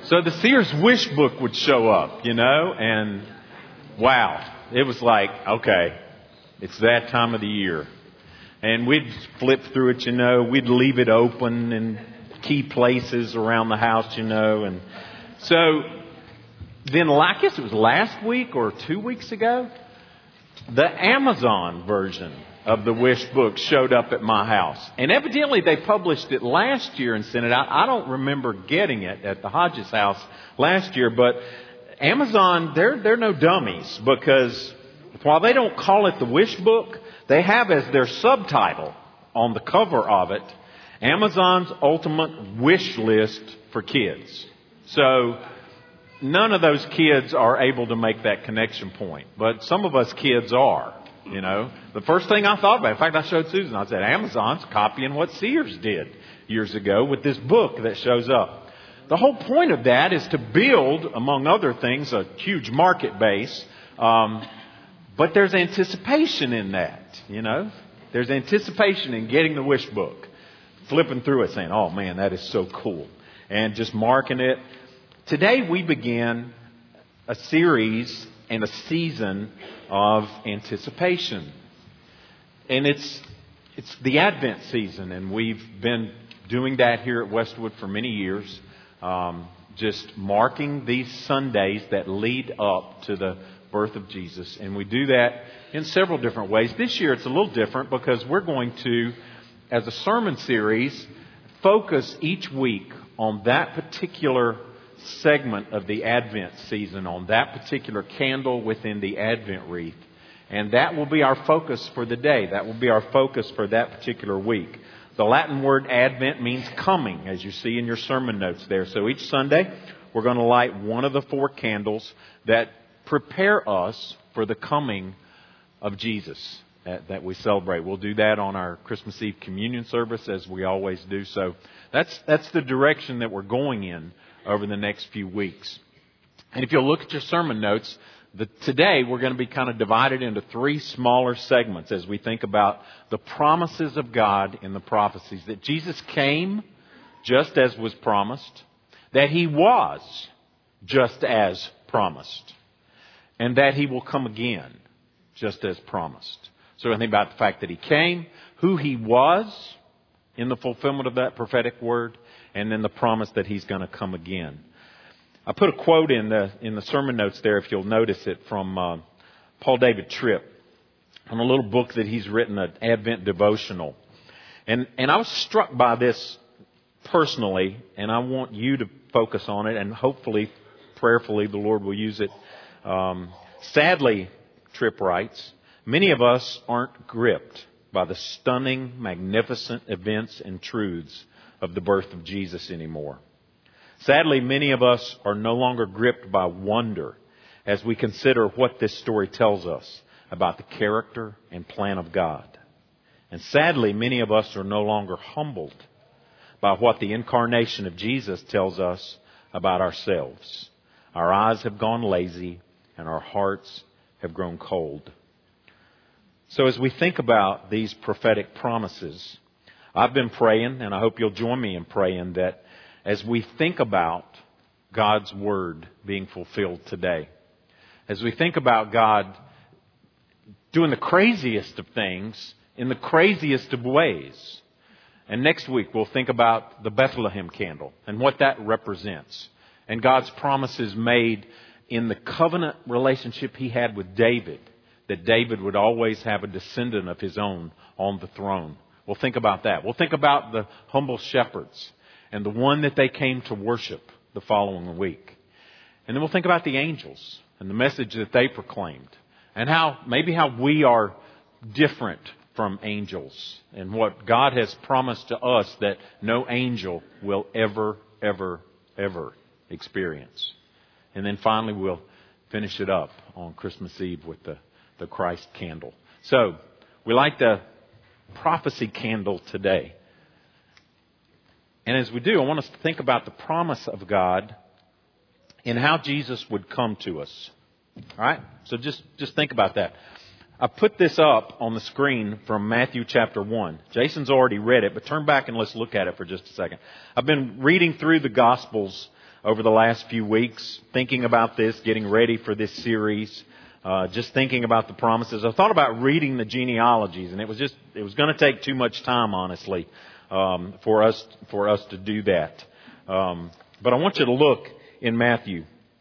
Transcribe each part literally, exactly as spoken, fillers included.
So the Sears Wish Book would show up, you know, and wow, it was like, okay, it's that time of the year. And we'd flip through it, you know, we'd leave it open in key places around the house, you know. And so then, I guess it was last week or two weeks ago, the Amazon version of the Wish Book showed up at my house. And evidently they published it last year and sent it out. I don't remember getting it at the Hodges house last year, but Amazon, they're, they're no dummies, because while they don't call it the Wish Book, they have as their subtitle on the cover of it, Amazon's Ultimate Wish List for Kids. So none of those kids are able to make that connection point, but some of us kids are. You know, the first thing I thought about, in fact, I showed Susan, I said, Amazon's copying what Sears did years ago with this book that shows up. The whole point of that is to build, among other things, a huge market base. Um, but there's anticipation in that, you know. There's anticipation in getting the Wish Book, flipping through it, saying, oh, man, that is so cool, and just marking it. Today we begin a series and a season of anticipation. And it's it's the Advent season, and we've been doing that here at Westwood for many years, um, just marking these Sundays that lead up to the birth of Jesus. And we do that in several different ways. This year it's a little different because we're going to, as a sermon series, focus each week on that particular segment of the Advent season, on that particular candle within the Advent wreath. And that will be our focus for the day. That will be our focus for that particular week. The Latin word Advent means coming, as you see in your sermon notes there. So each Sunday, we're going to light one of the four candles that prepare us for the coming of Jesus that, that we celebrate. We'll do that on our Christmas Eve communion service, as we always do. So that's that's the direction that we're going in over the next few weeks. And if you'll look at your sermon notes, the, today we're going to be kind of divided into three smaller segments as we think about the promises of God in the prophecies. That Jesus came just as was promised, that He was just as promised, and that He will come again just as promised. So I think about the fact that He came, who He was in the fulfillment of that prophetic word, and then the promise that He's going to come again. I put a quote in the in the sermon notes there, if you'll notice it, from uh, Paul David Tripp, on a little book that he's written, an Advent devotional. And and I was struck by this personally, and I want you to focus on it, and hopefully, prayerfully, the Lord will use it. Um, sadly, Tripp writes, many of us aren't gripped by the stunning, magnificent events and truths of the birth of Jesus anymore. Sadly, many of us are no longer gripped by wonder as we consider what this story tells us about the character and plan of God. And sadly, many of us are no longer humbled by what the incarnation of Jesus tells us about ourselves. Our eyes have gone lazy and our hearts have grown cold. So as we think about these prophetic promises, I've been praying, and I hope you'll join me in praying, that as we think about God's Word being fulfilled today, as we think about God doing the craziest of things in the craziest of ways, and next week we'll think about the Bethlehem candle and what that represents, and God's promises made in the covenant relationship He had with David, that David would always have a descendant of his own on the throne. We'll think about that. We'll think about the humble shepherds and the one that they came to worship the following week. And then we'll think about the angels and the message that they proclaimed, and how maybe how we are different from angels, and what God has promised to us that no angel will ever, ever, ever experience. And then finally we'll finish it up on Christmas Eve with the, the Christ candle. So we light the prophecy candle today. And as we do, I want us to think about the promise of God and how Jesus would come to us. All right? So just, just think about that. I put this up on the screen from Matthew chapter one. Jason's already read it, but turn back and let's look at it for just a second. I've been reading through the Gospels over the last few weeks, thinking about this, getting ready for this series, uh, just thinking about the promises. I thought about reading the genealogies, and it was just, it was going to take too much time, honestly, um, for us, for us to do that. Um, but I want you to look in Matthew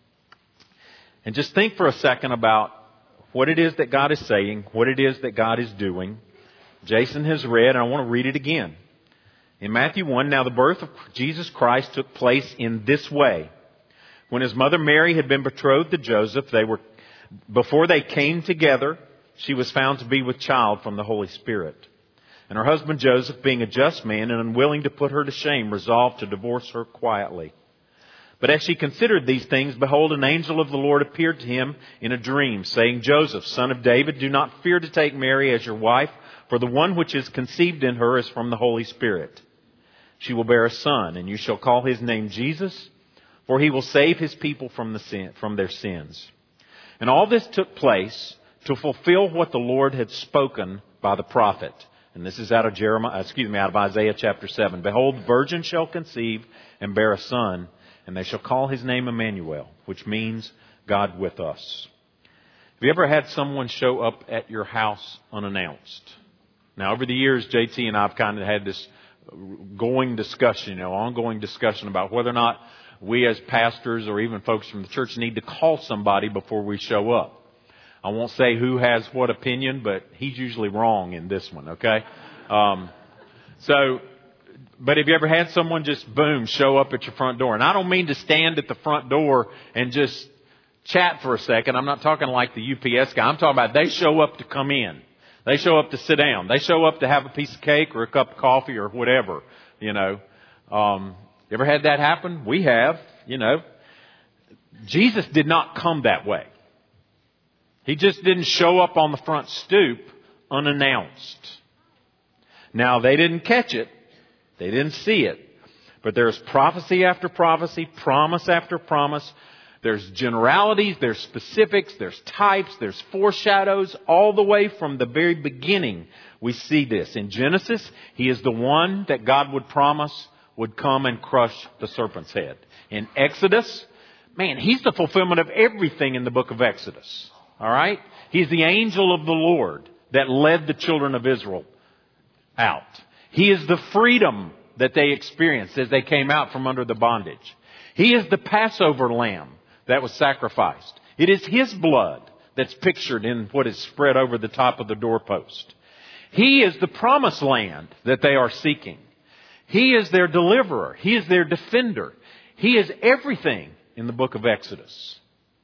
and just think for a second about what it is that God is saying, what it is that God is doing. Jason has read, and I want to read it again. In Matthew one, now the birth of Jesus Christ took place in this way. When his mother Mary had been betrothed to Joseph, they were, before they came together, she was found to be with child from the Holy Spirit. And her husband Joseph, being a just man and unwilling to put her to shame, resolved to divorce her quietly. But as she considered these things, behold, an angel of the Lord appeared to him in a dream, saying, Joseph, son of David, do not fear to take Mary as your wife, for the one which is conceived in her is from the Holy Spirit. She will bear a son, and you shall call his name Jesus, for he will save his people from the sin, from their sins. And all this took place to fulfill what the Lord had spoken by the prophet. And this is out of Jeremiah, excuse me, out of Isaiah chapter seven. Behold, the virgin shall conceive and bear a son, and they shall call his name Emmanuel, which means God with us. Have you ever had someone show up at your house unannounced? Now, over the years, J T and I have kind of had this going discussion, you know, ongoing discussion about whether or not we as pastors or even folks from the church need to call somebody before we show up. I won't say who has what opinion, but he's usually wrong in this one, okay? Um, so, but have you ever had someone just, boom, show up at your front door? And I don't mean to stand at the front door and just chat for a second. I'm not talking like the U P S guy. I'm talking about they show up to come in. They show up to sit down. They show up to have a piece of cake or a cup of coffee or whatever, you know. Um, you ever had that happen? We have, you know. Jesus did not come that way. He just didn't show up on the front stoop unannounced. Now, they didn't catch it. They didn't see it. But there's prophecy after prophecy, promise after promise. There's generalities, there's specifics, there's types, there's foreshadows. All the way from the very beginning, we see this. In Genesis, he is the one that God would promise would come and crush the serpent's head. In Exodus, man, he's the fulfillment of everything in the book of Exodus. All right? He's the angel of the Lord that led the children of Israel out. He is the freedom that they experienced as they came out from under the bondage. He is the Passover lamb that was sacrificed. It is his blood that's pictured in what is spread over the top of the doorpost. He is the promised land that they are seeking. He is their deliverer. He is their defender. He is everything in the book of Exodus.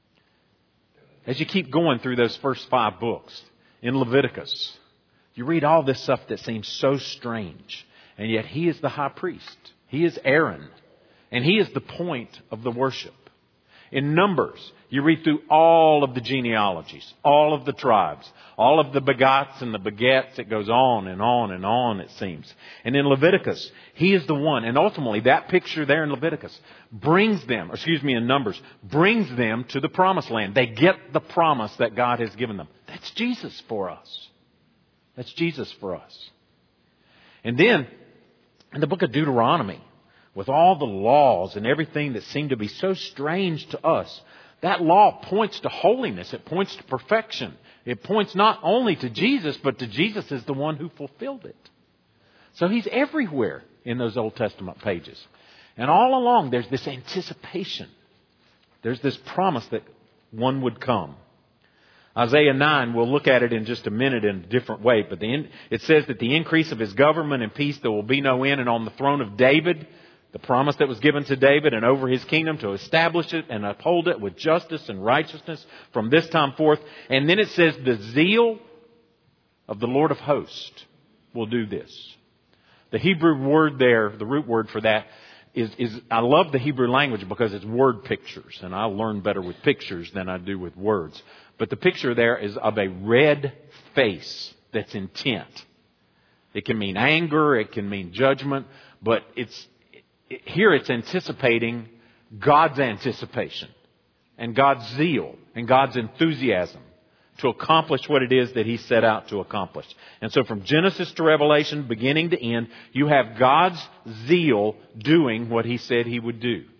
As you keep going through those first five books, in Leviticus, you read all this stuff that seems so strange. And yet he is the high priest. He is Aaron. And he is the point of the worship. In Numbers, you read through all of the genealogies, all of the tribes, all of the begots and the begets. It goes on and on and on, it seems. And in Leviticus, he is the one. And ultimately, that picture there in Leviticus brings them, or excuse me, in Numbers, brings them to the promised land. They get the promise that God has given them. That's Jesus for us. That's Jesus for us. And then, in the book of Deuteronomy, with all the laws and everything that seem to be so strange to us, that law points to holiness. It points to perfection. It points not only to Jesus, but to Jesus as the one who fulfilled it. So he's everywhere in those Old Testament pages. And all along, there's this anticipation. There's this promise that one would come. Isaiah nine, we'll look at it in just a minute in a different way. But the in, it says that the increase of his government and peace, there will be no end. And on the throne of David, the promise that was given to David, and over his kingdom to establish it and uphold it with justice and righteousness from this time forth. And then it says the zeal of the Lord of hosts will do this. The Hebrew word there, the root word for that, is, is I love the Hebrew language because it's word pictures. And I learn better with pictures than I do with words. But the picture there is of a red face that's intent. It can mean anger, it can mean judgment, but it's here it's anticipating God's anticipation and God's zeal and God's enthusiasm to accomplish what it is that he set out to accomplish. And so from Genesis to Revelation, beginning to end, you have God's zeal doing what he said he would do.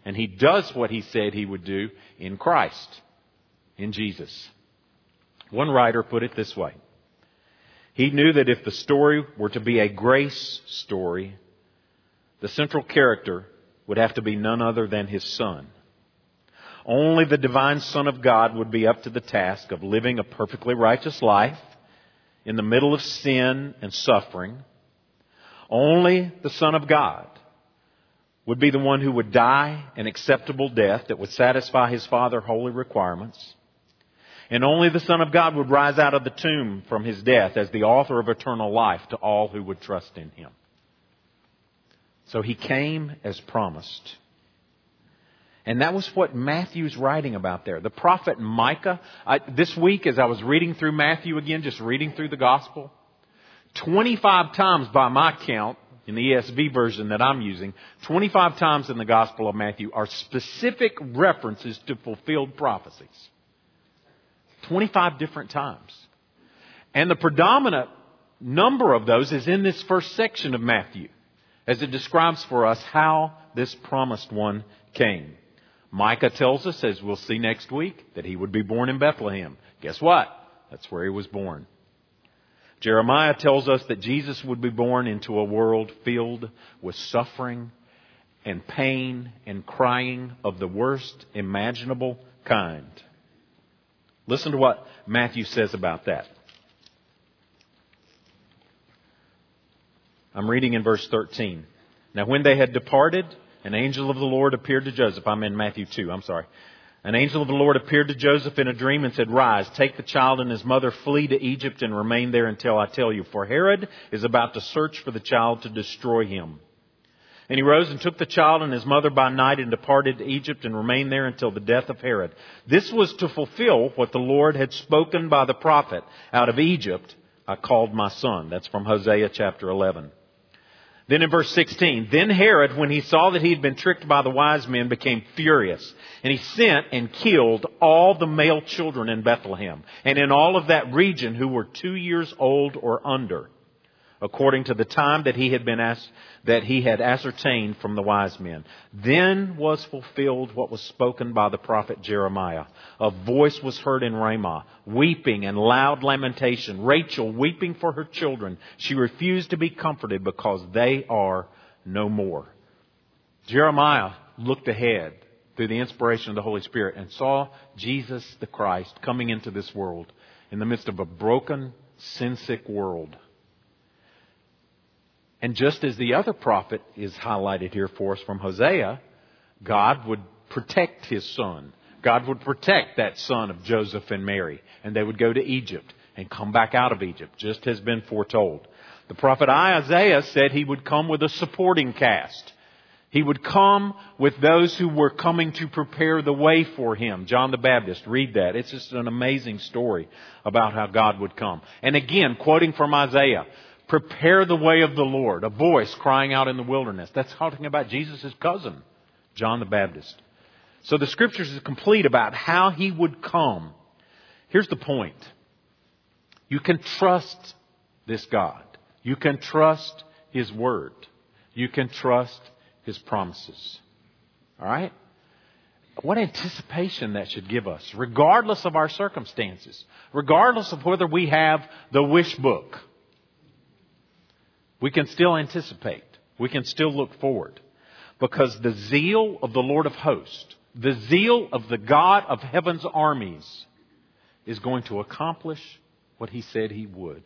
And He does what He said He would do in Christ, in Jesus. One writer put it this way. He knew that if the story were to be a grace story, the central character would have to be none other than His Son. Only the divine Son of God would be up to the task of living a perfectly righteous life in the middle of sin and suffering. Only the Son of God would be the one who would die an acceptable death that would satisfy His Father's holy requirements. And only the Son of God would rise out of the tomb from His death as the author of eternal life to all who would trust in Him. So He came as promised. And that was what Matthew's writing about there. The prophet Micah, I, this week as I was reading through Matthew again, just reading through the gospel, twenty-five times by my count, in the E S V version that I'm using, twenty-five times in the Gospel of Matthew are specific references to fulfilled prophecies. twenty-five different times. And the predominant number of those is in this first section of Matthew, as it describes for us how this promised one came. Micah tells us, as we'll see next week, that He would be born in Bethlehem. Guess what? That's where He was born. Jeremiah tells us that Jesus would be born into a world filled with suffering and pain and crying of the worst imaginable kind. Listen to what Matthew says about that. I'm reading in verse thirteen. Now when they had departed, an angel of the Lord appeared to Joseph. I'm in Matthew two, I'm sorry. An angel of the Lord appeared to Joseph in a dream and said, "Rise, take the child and his mother, flee to Egypt and remain there until I tell you. For Herod is about to search for the child to destroy him." And he rose and took the child and his mother by night and departed to Egypt and remained there until the death of Herod. This was to fulfill what the Lord had spoken by the prophet. "Out of Egypt I called my son." That's from Hosea chapter eleven. Then in verse sixteen, "Then Herod, when he saw that he had been tricked by the wise men, became furious. And he sent and killed all the male children in Bethlehem and in all of that region who were two years old or under, according to the time that he had been asked, that he had ascertained from the wise men. Then was fulfilled what was spoken by the prophet Jeremiah. A voice was heard in Ramah, weeping and loud lamentation. Rachel weeping for her children. She refused to be comforted because they are no more." Jeremiah looked ahead through the inspiration of the Holy Spirit and saw Jesus the Christ coming into this world in the midst of a broken, sin-sick world. And just as the other prophet is highlighted here for us from Hosea, God would protect His Son. God would protect that son of Joseph and Mary. And they would go to Egypt and come back out of Egypt, just has been foretold. The prophet Isaiah said He would come with a supporting cast. He would come with those who were coming to prepare the way for Him. John the Baptist, read that. It's just an amazing story about how God would come. And again, quoting from Isaiah, "Prepare the way of the Lord," a voice crying out in the wilderness. That's talking about Jesus' cousin, John the Baptist. So the Scriptures are complete about how He would come. Here's the point. You can trust this God. You can trust His Word. You can trust His promises. All right? What anticipation that should give us, regardless of our circumstances, regardless of whether we have the wish book. We can still anticipate. We can still look forward. Because the zeal of the Lord of hosts, the zeal of the God of heaven's armies, is going to accomplish what He said He would.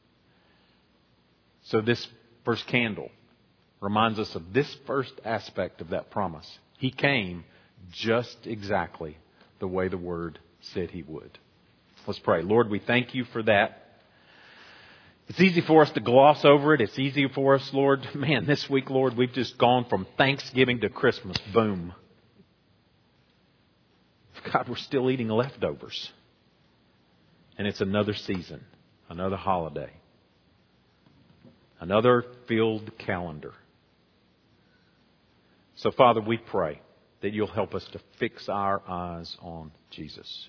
So this first candle reminds us of this first aspect of that promise. He came just exactly the way the Word said He would. Let's pray. Lord, we thank You for that. It's easy for us to gloss over it. It's easy for us, Lord. Man, this week, Lord, we've just gone from Thanksgiving to Christmas. Boom. God, we're still eating leftovers. And it's another season, another holiday, another filled calendar. So, Father, we pray that You'll help us to fix our eyes on Jesus.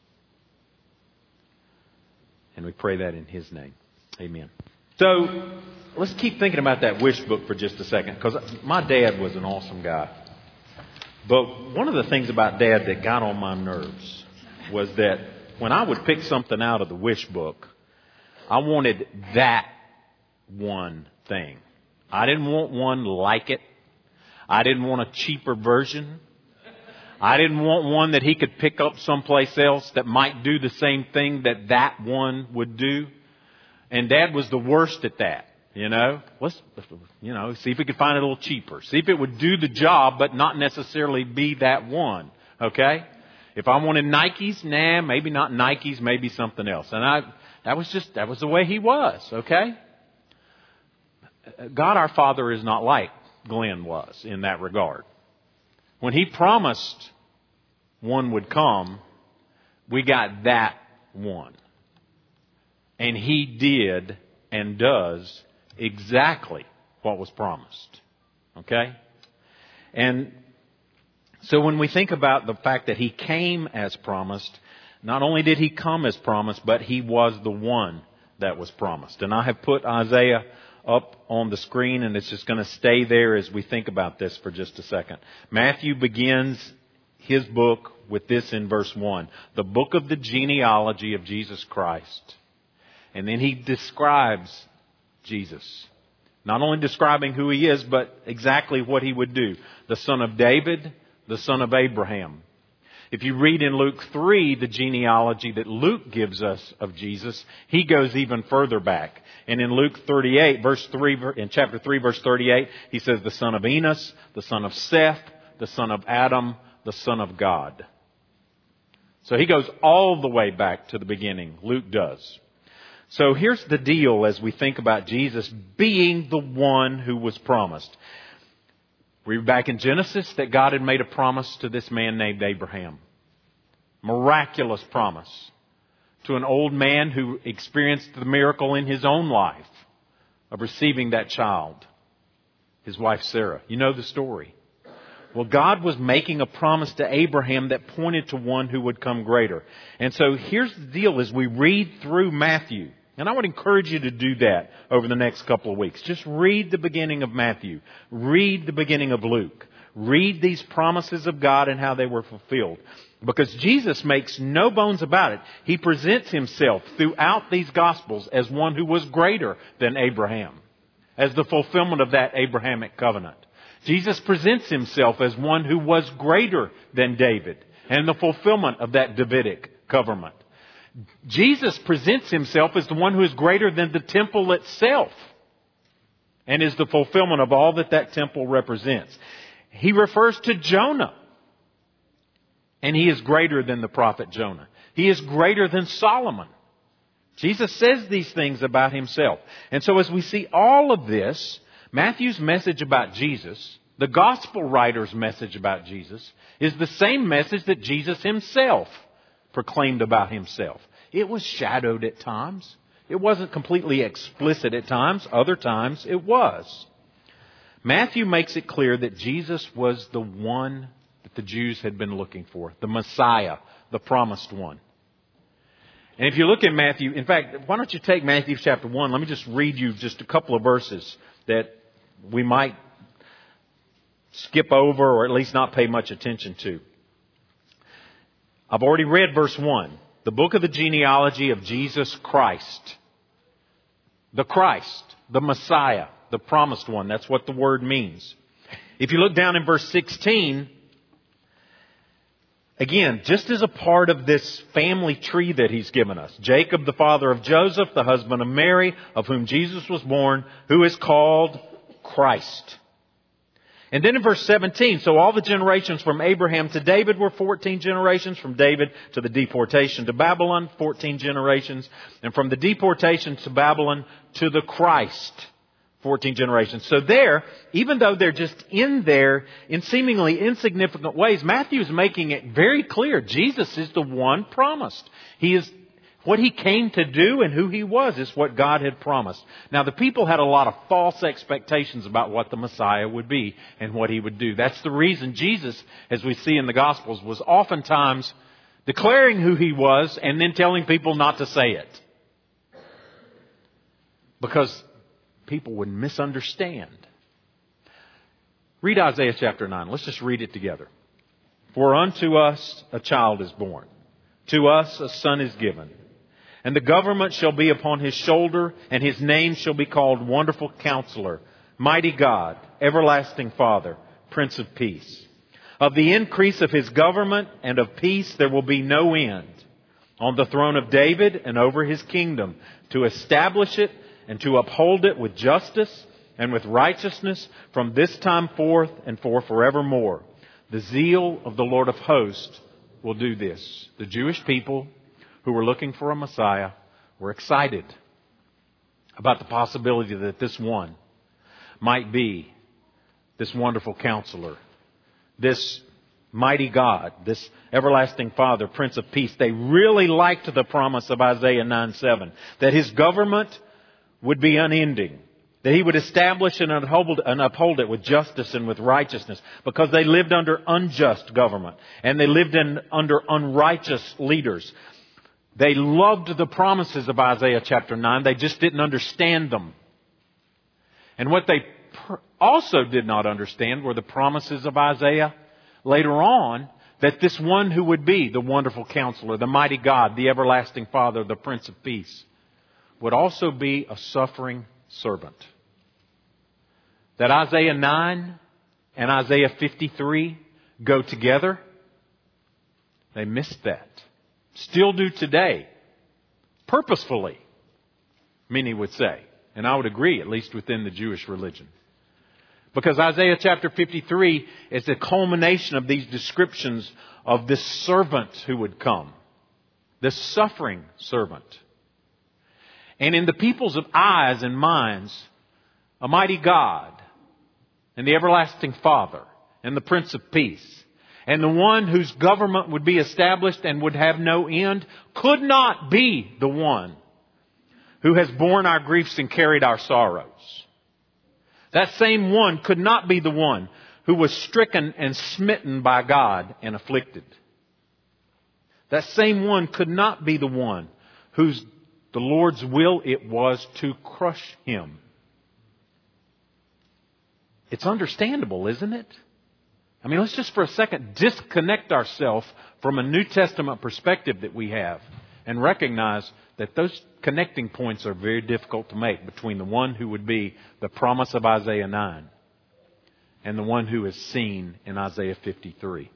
And we pray that in His name. Amen. So let's keep thinking about that wish book for just a second, because my dad was an awesome guy. But one of the things about Dad that got on my nerves was that when I would pick something out of the wish book, I wanted that one thing. I didn't want one like it. I didn't want a cheaper version. I didn't want one that he could pick up someplace else that might do the same thing that that one would do. And Dad was the worst at that. You know, let's, you know, see if we could find it a little cheaper. See if it would do the job, but not necessarily be that one. Okay? If I wanted Nikes, nah, maybe not Nikes, maybe something else. And I, that was just, that was the way he was. Okay? God our Father is not like Glenn was in that regard. When He promised one would come, we got that one. And He did and does exactly what was promised. Okay? And so when we think about the fact that He came as promised, not only did He come as promised, but He was the one that was promised. And I have put Isaiah up on the screen, and it's just going to stay there as we think about this for just a second. Matthew begins his book with this in verse one. The book of the genealogy of Jesus Christ. And then he describes Jesus. Not only describing who He is, but exactly what He would do. The son of David, the son of Abraham. If you read in Luke three, the genealogy that Luke gives us of Jesus, he goes even further back. And in Luke thirty-eight, verse three, in chapter three, verse thirty-eight, he says the son of Enos, the son of Seth, the son of Adam, the son of God. So he goes all the way back to the beginning. Luke does. So here's the deal as we think about Jesus being the one who was promised. We read back in Genesis that God had made a promise to this man named Abraham. Miraculous promise to an old man who experienced the miracle in his own life of receiving that child, his wife Sarah. You know the story. Well, God was making a promise to Abraham that pointed to one who would come greater. And so here's the deal as we read through Matthew. And I would encourage you to do that over the next couple of weeks. Just read the beginning of Matthew. Read the beginning of Luke. Read these promises of God and how they were fulfilled. Because Jesus makes no bones about it. He presents Himself throughout these Gospels as one who was greater than Abraham. As the fulfillment of that Abrahamic covenant. Jesus presents Himself as one who was greater than David. And the fulfillment of that Davidic covenant. Jesus presents Himself as the one who is greater than the temple itself. And is the fulfillment of all that that temple represents. He refers to Jonah. And He is greater than the prophet Jonah. He is greater than Solomon. Jesus says these things about Himself. And so as we see all of this, Matthew's message about Jesus, the gospel writer's message about Jesus, is the same message that Jesus Himself proclaimed about Himself. It was shadowed at times. It wasn't completely explicit at times. Other times it was. Matthew makes it clear that Jesus was the one that the Jews had been looking for. The Messiah, the promised one. And if you look at Matthew, in fact, why don't you take Matthew chapter one. Let me just read you just a couple of verses that we might skip over or at least not pay much attention to. I've already read verse one. The book of the genealogy of Jesus Christ. The Christ, the Messiah, the promised one. That's what the word means. If you look down in verse sixteen, again, just as a part of this family tree that He's given us. Jacob, the father of Joseph, the husband of Mary, of whom Jesus was born, who is called Christ. And then in verse seventeen, so all the generations from Abraham to David were fourteen generations. From David to the deportation to Babylon, fourteen generations. And from the deportation to Babylon to the Christ, fourteen generations. So there, even though they're just in there in seemingly insignificant ways, Matthew is making it very clear Jesus is the one promised. He is what He came to do and who He was is what God had promised. Now the people had a lot of false expectations about what the Messiah would be and what He would do. That's the reason Jesus, as we see in the Gospels, was oftentimes declaring who He was and then telling people not to say it. Because people would misunderstand. Read Isaiah chapter nine. Let's just read it together. For unto us a child is born, to us a son is given, and the government shall be upon his shoulder, and his name shall be called Wonderful Counselor, Mighty God, Everlasting Father, Prince of Peace. Of the increase of his government and of peace there will be no end, on the throne of David and over his kingdom, to establish it and to uphold it with justice and with righteousness from this time forth and for forevermore. The zeal of the Lord of hosts will do this. The Jewish people who were looking for a Messiah were excited about the possibility that this one might be this wonderful counselor, this mighty God, this everlasting Father, Prince of Peace. They really liked the promise of Isaiah nine seven, that his government would be unending, that he would establish and uphold, and uphold it with justice and with righteousness, because they lived under unjust government and they lived in under unrighteous leaders. They loved the promises of Isaiah chapter nine. They just didn't understand them. And what they also did not understand were the promises of Isaiah later on, that this one who would be the wonderful counselor, the mighty God, the everlasting Father, the Prince of Peace, would also be a suffering servant. That Isaiah nine and Isaiah fifty-three go together. They missed that. Still do today. Purposefully, many would say. And I would agree, at least within the Jewish religion. Because Isaiah chapter fifty-three is the culmination of these descriptions of this servant who would come. This suffering servant. And in the people's eyes and minds, a mighty God and the everlasting Father and the Prince of Peace and the one whose government would be established and would have no end could not be the one who has borne our griefs and carried our sorrows. That same one could not be the one who was stricken and smitten by God and afflicted. That same one could not be the one whose the Lord's will it was to crush him. It's understandable, isn't it? I mean, let's just for a second disconnect ourselves from a New Testament perspective that we have and recognize that those connecting points are very difficult to make between the one who would be the promise of Isaiah nine and the one who is seen in Isaiah fifty-three.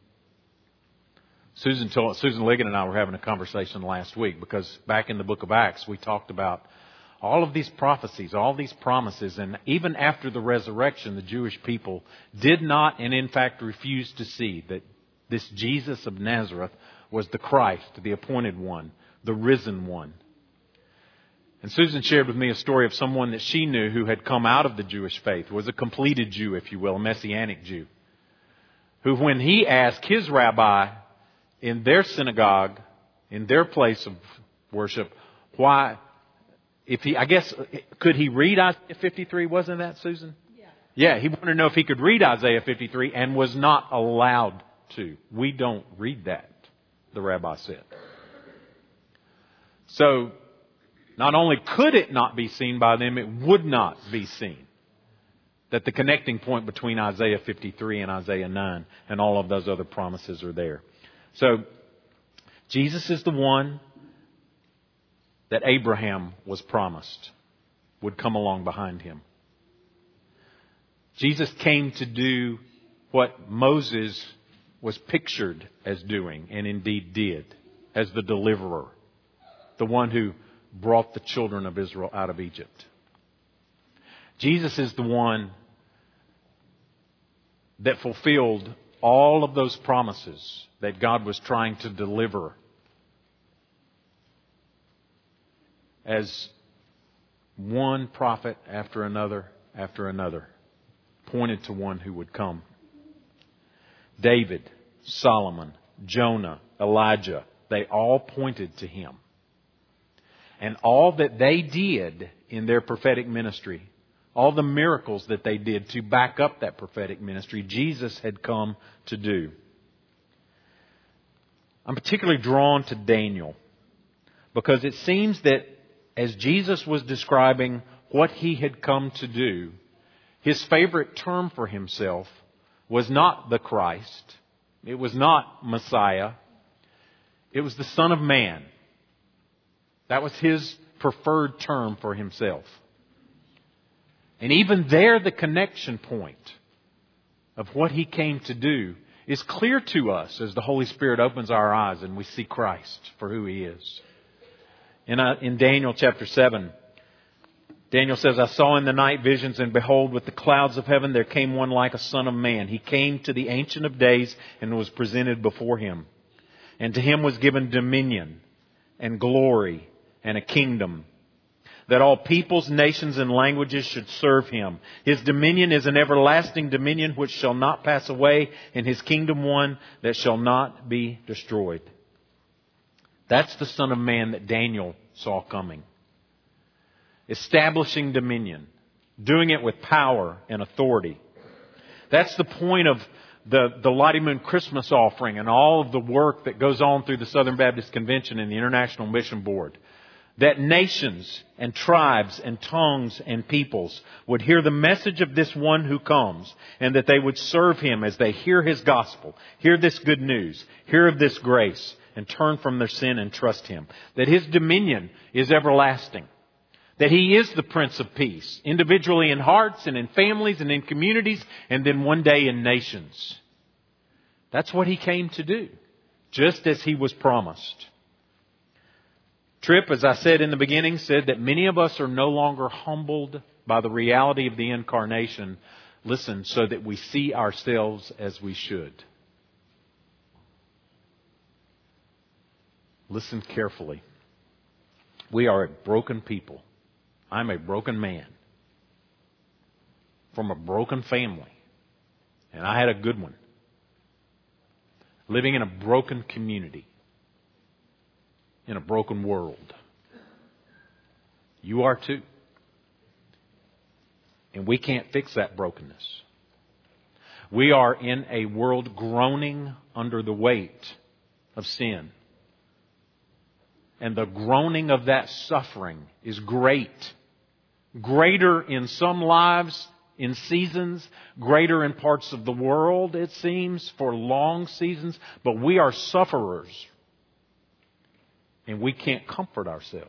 Susan told, Susan Ligon and I were having a conversation last week, because back in the book of Acts we talked about all of these prophecies, all these promises, and even after the resurrection, the Jewish people did not and in fact refused to see that this Jesus of Nazareth was the Christ, the appointed one, the risen one. And Susan shared with me a story of someone that she knew who had come out of the Jewish faith, was a completed Jew, if you will, a Messianic Jew, who when he asked his rabbi in their synagogue, in their place of worship, why, if he, I guess, could he read Isaiah fifty-three? Wasn't that, Susan? Yeah. Yeah, he wanted to know if he could read Isaiah fifty-three and was not allowed to. We don't read that, the rabbi said. So, not only could it not be seen by them, it would not be seen. That the connecting point between Isaiah fifty-three and Isaiah nine and all of those other promises are there. So, Jesus is the one that Abraham was promised would come along behind him. Jesus came to do what Moses was pictured as doing, and indeed did, as the deliverer, the one who brought the children of Israel out of Egypt. Jesus is the one that fulfilled all of those promises that God was trying to deliver as one prophet after another after another pointed to one who would come. David, Solomon, Jonah, Elijah, they all pointed to him. And all that they did in their prophetic ministry, all the miracles that they did to back up that prophetic ministry, Jesus had come to do. I'm particularly drawn to Daniel because it seems that as Jesus was describing what he had come to do, his favorite term for himself was not the Christ, It was not Messiah. It was the Son of Man. That was His preferred term for Himself. And even there, the connection point of what He came to do is clear to us as the Holy Spirit opens our eyes and we see Christ for who He is. In, uh, in Daniel chapter seven, Daniel says, I saw in the night visions, and behold, with the clouds of heaven there came one like a son of man. He came to the Ancient of Days and was presented before Him. And to Him was given dominion and glory and a kingdom, that all peoples, nations, and languages should serve Him. His dominion is an everlasting dominion which shall not pass away, and His kingdom one that shall not be destroyed. That's the Son of Man that Daniel saw coming. Establishing dominion. Doing it with power and authority. That's the point of the, the Lottie Moon Christmas offering and all of the work that goes on through the Southern Baptist Convention and the International Mission Board. That nations and tribes and tongues and peoples would hear the message of this one who comes, and that they would serve Him as they hear His gospel, hear this good news, hear of this grace, and turn from their sin and trust Him. That His dominion is everlasting. That He is the Prince of Peace, individually in hearts and in families and in communities, and then one day in nations. That's what He came to do, just as He was promised. Tripp, as I said in the beginning, said that many of us are no longer humbled by the reality of the incarnation. Listen, so that we see ourselves as we should. Listen carefully. We are a broken people. I'm a broken man from a broken family. And I had a good one. Living in a broken community. In a broken world. You are too. And we can't fix that brokenness. We are in a world groaning under the weight of sin. And the groaning of that suffering is great. Greater in some lives, in seasons, greater in parts of the world, it seems, for long seasons. But we are sufferers. And we can't comfort ourselves.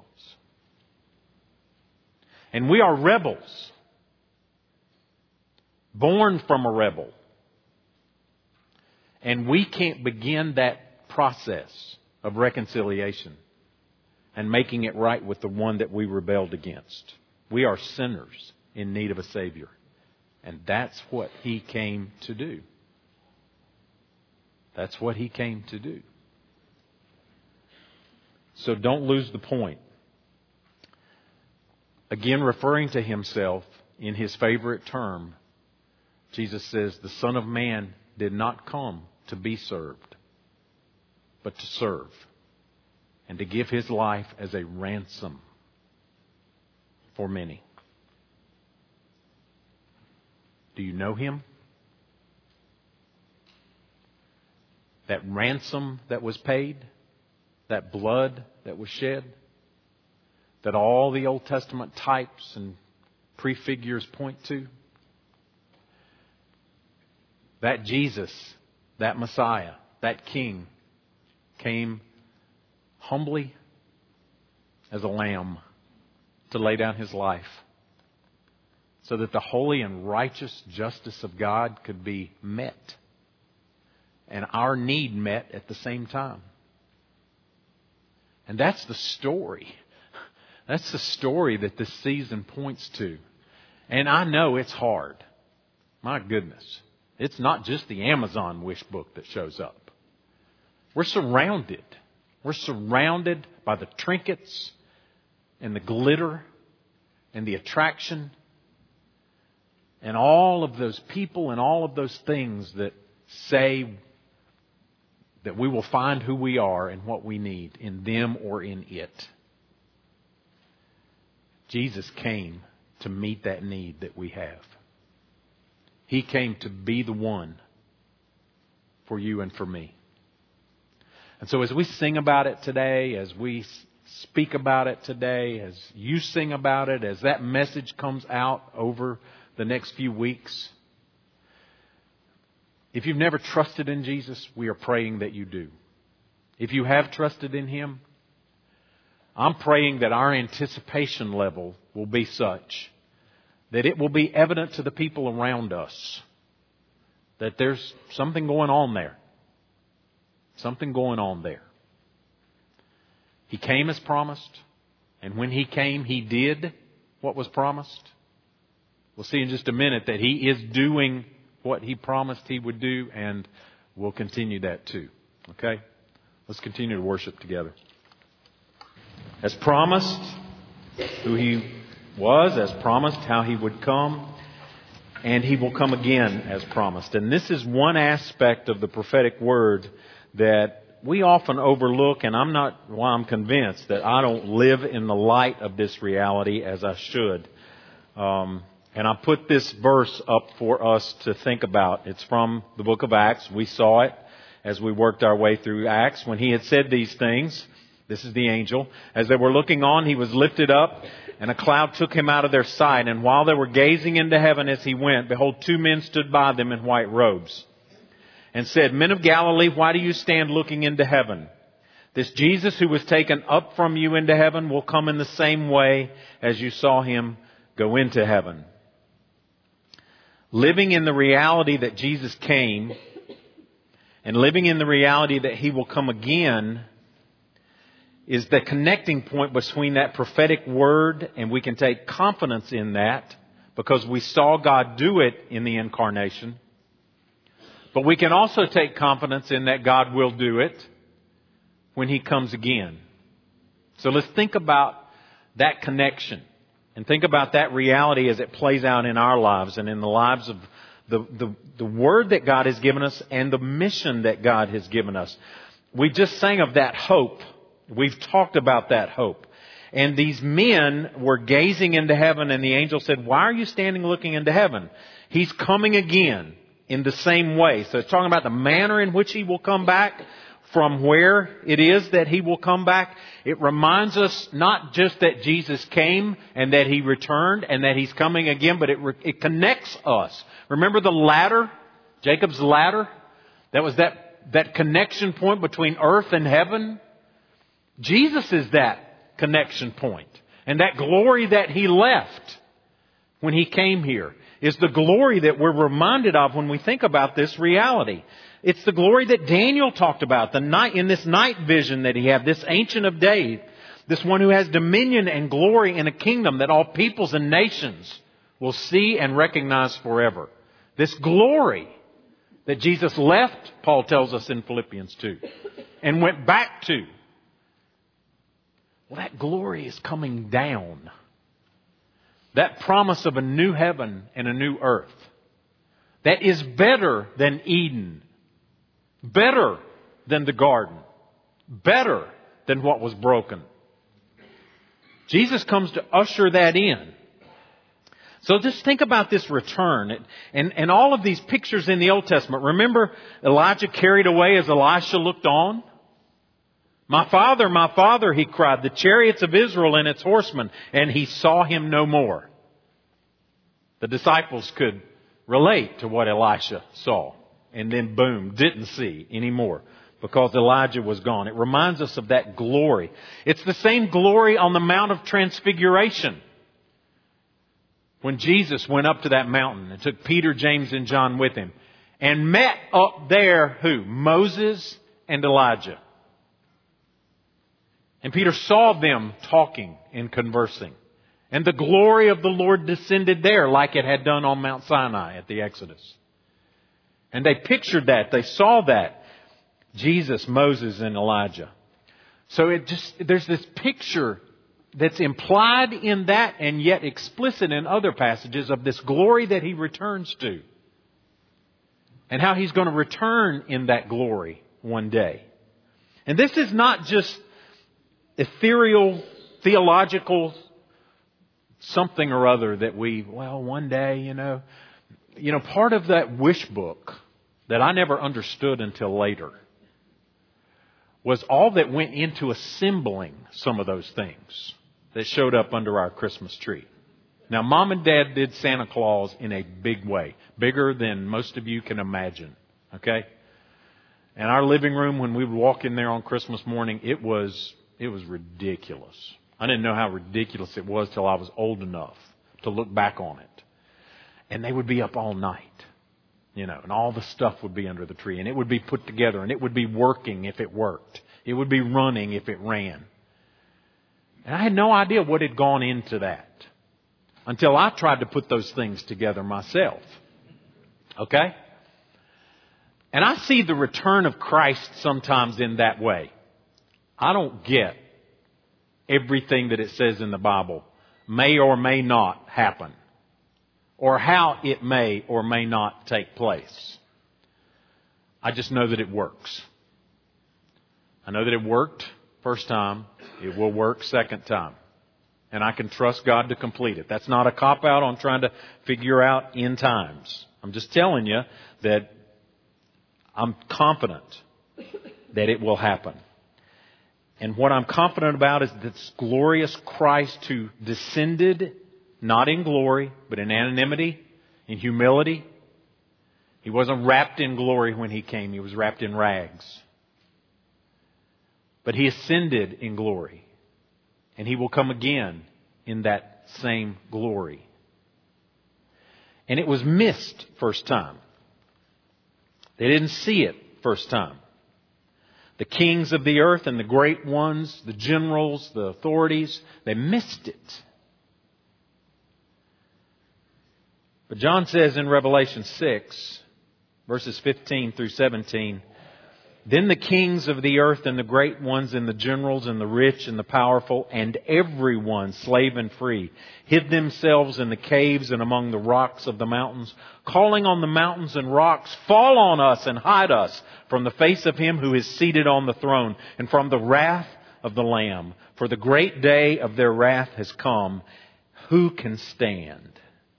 And we are rebels. Born from a rebel. And we can't begin that process of reconciliation and making it right with the one that we rebelled against. We are sinners in need of a Savior. And that's what He came to do. That's what He came to do. So don't lose the point. Again, referring to Himself in His favorite term, Jesus says, the Son of Man did not come to be served, but to serve, and to give His life as a ransom for many. Do you know Him? That ransom that was paid, that blood that was shed, that all the Old Testament types and prefigures point to. That Jesus, that Messiah, that King came humbly as a lamb to lay down His life so that the holy and righteous justice of God could be met and our need met at the same time. And that's the story. That's the story that this season points to. And I know it's hard. My goodness. It's not just the Amazon wish book that shows up. We're surrounded. We're surrounded by the trinkets and the glitter and the attraction and all of those people and all of those things that say that we will find who we are and what we need in them or in it. Jesus came to meet that need that we have. He came to be the one for you and for me. And so as we sing about it today, as we speak about it today, as you sing about it, as that message comes out over the next few weeks, If you've never trusted in Jesus, we are praying that you do. If you have trusted in Him, I'm praying that our anticipation level will be such that it will be evident to the people around us that there's something going on there. Something going on there. He came as promised, and when He came, He did what was promised. We'll see in just a minute that He is doing what He promised He would do, and we'll continue that too. Okay? Let's continue to worship together. As promised, who He was, as promised, how He would come, and He will come again as promised. And this is one aspect of the prophetic word that we often overlook, and I'm not, well, I'm convinced that I don't live in the light of this reality as I should. Um, and I put this verse up for us to think about. It's from the book of Acts. We saw it as we worked our way through Acts. When He had said these things, this is the angel, as they were looking on, He was lifted up, and a cloud took Him out of their sight. And while they were gazing into heaven as He went, behold, two men stood by them in white robes, and said, Men of Galilee, why do you stand looking into heaven? This Jesus who was taken up from you into heaven will come in the same way as you saw Him go into heaven. Living in the reality that Jesus came, and living in the reality that He will come again, is the connecting point between that prophetic word, and we can take confidence in that because we saw God do it in the incarnation. But we can also take confidence in that God will do it when He comes again. So let's think about that connection and think about that reality as it plays out in our lives and in the lives of the, the, the word that God has given us and the mission that God has given us. We just sang of that hope. We've talked about that hope. And these men were gazing into heaven, and the angel said, Why are you standing looking into heaven? He's coming again in the same way. So it's talking about the manner in which He will come back, from where it is that He will come back. It reminds us not just that Jesus came and that He returned and that He's coming again, but it, it connects us. Remember the ladder, Jacob's ladder? That was that, that connection point between earth and heaven. Jesus is that connection point. And that glory that He left when He came here is the glory that we're reminded of when we think about this reality. It's the glory that Daniel talked about the night in this night vision that he had, this Ancient of Days, this one who has dominion and glory in a kingdom that all peoples and nations will see and recognize forever. This glory that Jesus left, Paul tells us in Philippians two, and went back to. Well, that glory is coming down. That promise of a new heaven and a new earth that is better than Eden, better than the garden, better than what was broken. Jesus comes to usher that in. So just think about this return and, and, and all of these pictures in the Old Testament. Remember Elijah carried away as Elisha looked on? My father, my father, he cried, the chariots of Israel and its horsemen, and he saw him no more. The disciples could relate to what Elisha saw, and then boom, didn't see anymore because Elijah was gone. It reminds us of that glory. It's the same glory on the Mount of Transfiguration. When Jesus went up to that mountain and took Peter, James, and John with Him and met up there who? Moses and Elijah. And Peter saw them talking and conversing. And the glory of the Lord descended there like it had done on Mount Sinai at the Exodus. And they pictured that. They saw that. Jesus, Moses, and Elijah. So it just there's this picture that's implied in that and yet explicit in other passages of this glory that He returns to. And how He's going to return in that glory one day. And this is not just ethereal, theological something or other that we, well, one day, you know. You know, part of that wish book that I never understood until later was all that went into assembling some of those things that showed up under our Christmas tree. Now, Mom and Dad did Santa Claus in a big way, bigger than most of you can imagine. Okay? And our living room, when we would walk in there on Christmas morning, it was it was ridiculous. I didn't know how ridiculous it was till I was old enough to look back on it. And they would be up all night, you know, and all the stuff would be under the tree, and it would be put together, and it would be working if it worked. It would be running if it ran. And I had no idea what had gone into that until I tried to put those things together myself. Okay? And I see the return of Christ sometimes in that way. I don't get everything that it says in the Bible may or may not happen, or how it may or may not take place. I just know that it works. I know that it worked first time. It will work second time. And I can trust God to complete it. That's not a cop-out on trying to figure out end times. I'm just telling you that I'm confident that it will happen. And what I'm confident about is this glorious Christ who descended not in glory, but in anonymity, in humility. He wasn't wrapped in glory when He came. He was wrapped in rags. But He ascended in glory. And He will come again in that same glory. And it was missed first time. They didn't see it first time. The kings of the earth and the great ones, the generals, the authorities, they missed it. But John says in Revelation six, verses fifteen through seventeen, then the kings of the earth and the great ones and the generals and the rich and the powerful and everyone, slave and free, hid themselves in the caves and among the rocks of the mountains, calling on the mountains and rocks, fall on us and hide us from the face of Him who is seated on the throne and from the wrath of the Lamb. For the great day of their wrath has come. Who can stand?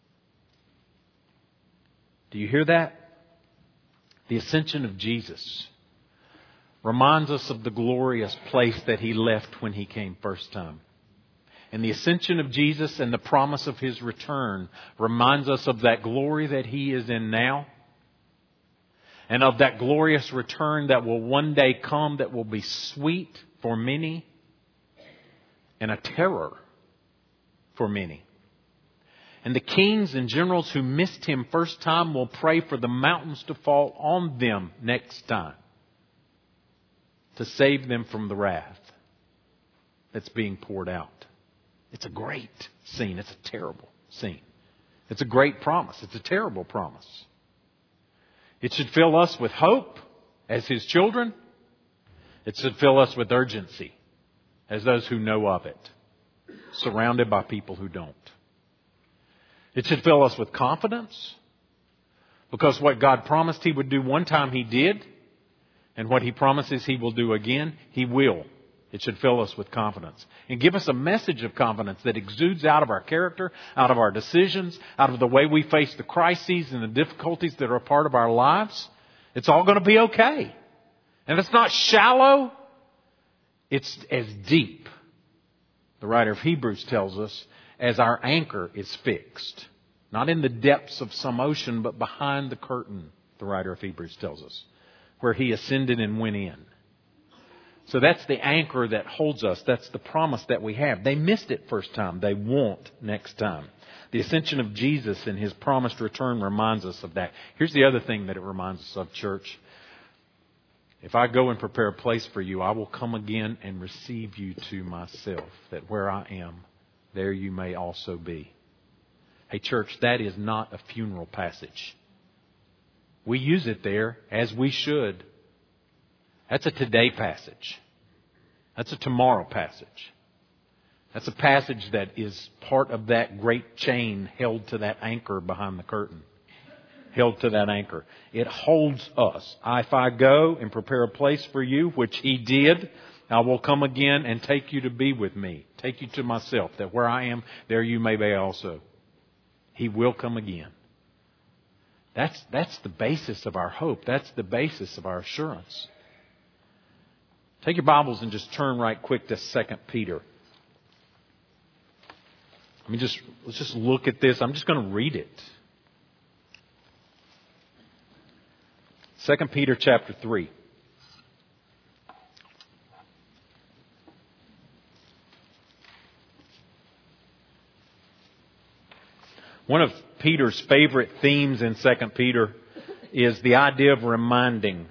Do you hear that? The ascension of Jesus reminds us of the glorious place that He left when He came first time. And the ascension of Jesus and the promise of His return reminds us of that glory that He is in now. And of that glorious return that will one day come, that will be sweet for many and a terror for many. And the kings and generals who missed Him first time will pray for the mountains to fall on them next time, to save them from the wrath that's being poured out. It's a great scene. It's a terrible scene. It's a great promise. It's a terrible promise. It should fill us with hope as His children. It should fill us with urgency as those who know of it, surrounded by people who don't. It should fill us with confidence, because what God promised He would do one time, He did. And what He promises He will do again, He will. It should fill us with confidence and give us a message of confidence that exudes out of our character, out of our decisions, out of the way we face the crises and the difficulties that are a part of our lives. It's all going to be okay. And it's not shallow. It's as deep, the writer of Hebrews tells us, as our anchor is fixed. Not in the depths of some ocean, but behind the curtain, the writer of Hebrews tells us, where He ascended and went in. So that's the anchor that holds us. That's the promise that we have. They missed it first time. They won't next time. The ascension of Jesus and His promised return reminds us of that. Here's the other thing that it reminds us of, church. If I go and prepare a place for you, I will come again and receive you to myself, that where I am, there you may also be. Hey, church, that is not a funeral passage. We use it there, as we should. That's a today passage. That's a tomorrow passage. That's a passage that is part of that great chain held to that anchor behind the curtain. Held to that anchor. It holds us. If I go and prepare a place for you, which He did, I will come again and take you to be with me. Take you to myself, that where I am, there you may be also. He will come again. That's, that's the basis of our hope. That's the basis of our assurance. Take your Bibles and just turn right quick to Second Peter. Let me just, let's just look at this. I'm just going to read it. Second Peter chapter three. One of Peter's favorite themes in Second Peter is the idea of reminding.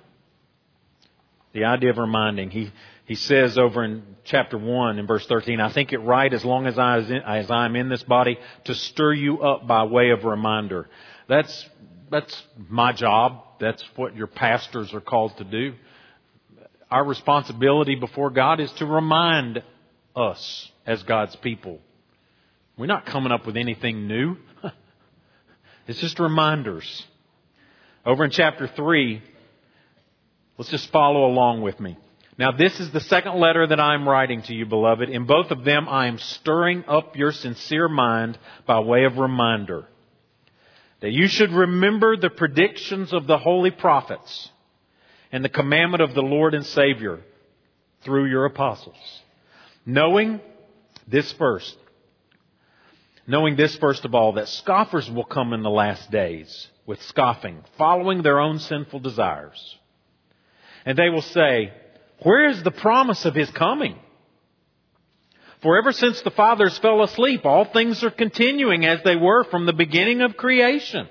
The idea of reminding. He he says over in chapter one in verse thirteen, I think it right as long as I as I am in this body to stir you up by way of reminder. That's that's my job. That's what your pastors are called to do. Our responsibility before God is to remind us as God's people. We're not coming up with anything new. It's just reminders. Over in chapter three, let's just follow along with me. Now this is the second letter that I am writing to you, beloved. In both of them I am stirring up your sincere mind by way of reminder, that you should remember the predictions of the holy prophets and the commandment of the Lord and Savior through your apostles. Knowing this first, knowing this first of all, that scoffers will come in the last days with scoffing, following their own sinful desires. And they will say, where is the promise of His coming? For ever since the fathers fell asleep, all things are continuing as they were from the beginning of creation.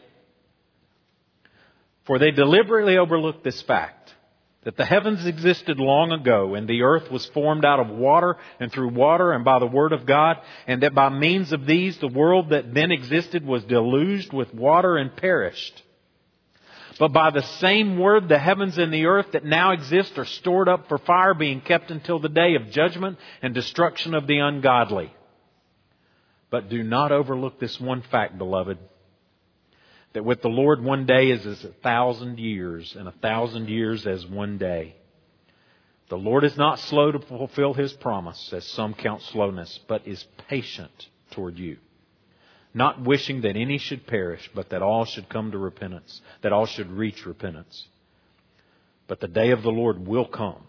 For they deliberately overlook this fact, that the heavens existed long ago, and the earth was formed out of water and through water and by the word of God, and that by means of these the world that then existed was deluged with water and perished. But by the same word, the heavens and the earth that now exist are stored up for fire, being kept until the day of judgment and destruction of the ungodly. But do not overlook this one fact, beloved, that with the Lord one day is as a thousand years, and a thousand years as one day. The Lord is not slow to fulfill His promise, as some count slowness, but is patient toward you, not wishing that any should perish, but that all should come to repentance, that all should reach repentance. But the day of the Lord will come.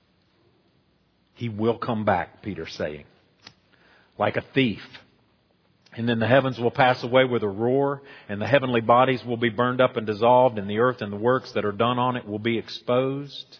He will come back, Peter's saying, like a thief. And then the heavens will pass away with a roar, and the heavenly bodies will be burned up and dissolved, and the earth and the works that are done on it will be exposed.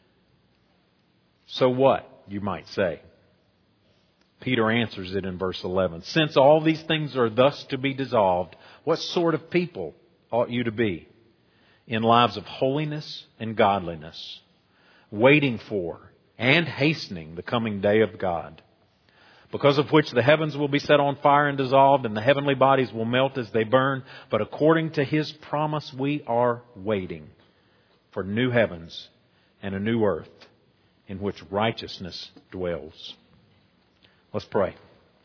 So what, you might say? Peter answers it in verse eleven. Since all these things are thus to be dissolved, what sort of people ought you to be in lives of holiness and godliness, waiting for and hastening the coming day of God, because of which the heavens will be set on fire and dissolved, and the heavenly bodies will melt as they burn. But according to His promise, we are waiting for new heavens and a new earth in which righteousness dwells. Let's pray.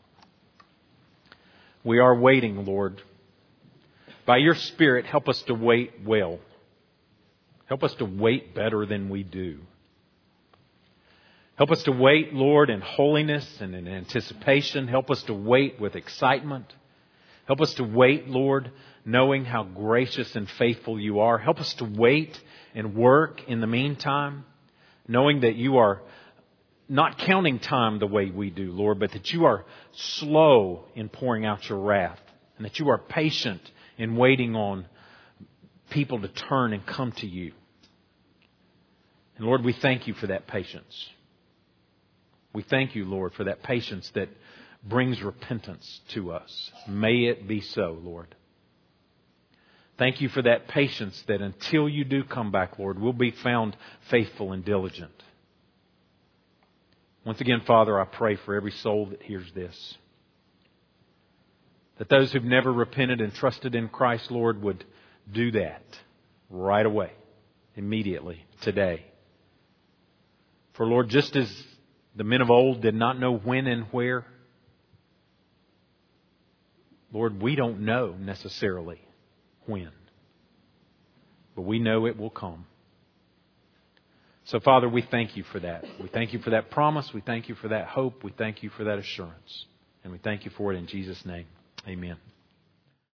We are waiting, Lord. By Your Spirit, help us to wait well. Help us to wait better than we do. Help us to wait, Lord, in holiness and in anticipation. Help us to wait with excitement. Help us to wait, Lord, knowing how gracious and faithful You are. Help us to wait and work in the meantime, knowing that You are not counting time the way we do, Lord, but that You are slow in pouring out Your wrath, and that You are patient in waiting on people to turn and come to You. And Lord, we thank You for that patience. We thank You, Lord, for that patience that brings repentance to us. May it be so, Lord. Thank You for that patience that until You do come back, Lord, we'll be found faithful and diligent. Once again, Father, I pray for every soul that hears this, that those who've never repented and trusted in Christ, Lord, would do that right away, immediately, today. For Lord, just as the men of old did not know when and where, Lord, we don't know necessarily when, but we know it will come. So, Father, we thank You for that. We thank You for that promise. We thank You for that hope. We thank You for that assurance. And we thank You for it in Jesus' name. Amen.